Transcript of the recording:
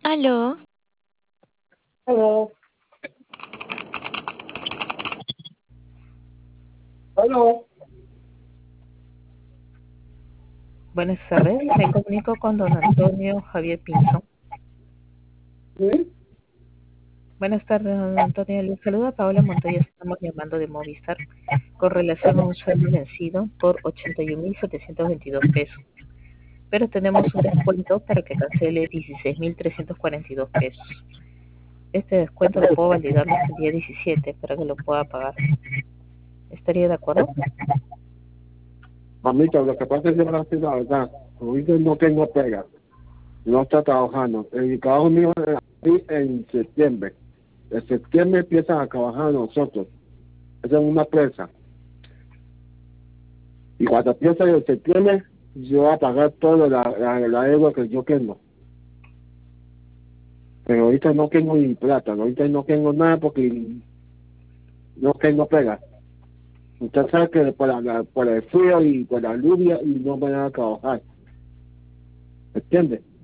Aló, Aló, aló. Buenas tardes, me comunico con don Antonio Javier Pinzón. ¿Sí? Buenas tardes, don Antonio. Le saluda Paola Montoya. Estamos llamando de Movistar con relación a un sueldo vencido por 81.722 pesos. Pero tenemos un descuento para que cancele 16.342 pesos. Este descuento lo puedo validarlo hasta el día 17 para que lo pueda pagar. ¿Estaría de acuerdo? Mamita, lo que pasa es que yo la verdad, ahorita no tengo pega, no está trabajando. El trabajo mío es en septiembre. En septiembre empiezan a trabajar nosotros. Es en una empresa. Y cuando empieza en septiembre, yo voy a pagar toda la deuda que yo tengo. Pero ahorita no tengo ni plata, ahorita no tengo nada porque no tengo pega. Usted sabe que por el frío y por la lluvia y no me van a trabajar. ¿Entiende?